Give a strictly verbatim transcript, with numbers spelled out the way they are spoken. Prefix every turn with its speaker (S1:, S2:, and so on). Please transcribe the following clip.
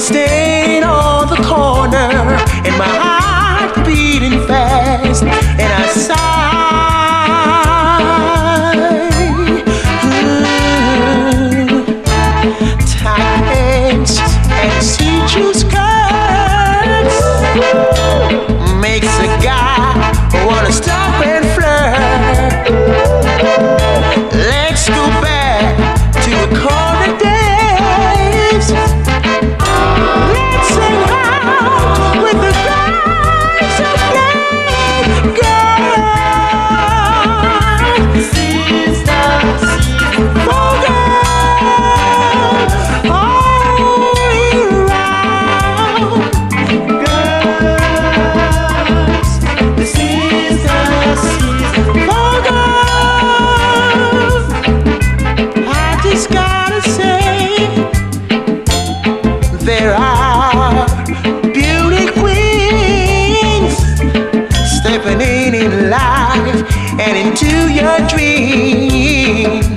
S1: staying on the corner, and my heart beating fast, and I sigh. Ooh, tight pants and see-through skirts makes a guy wanna stop and flirt. Let's go back to the corner days. Let's sing out with the guys who play. Girl, sisters, for girls all year round. Girls, sisters, for girls. I just gotta say, there are beauty queens stepping in in life and into your dreams.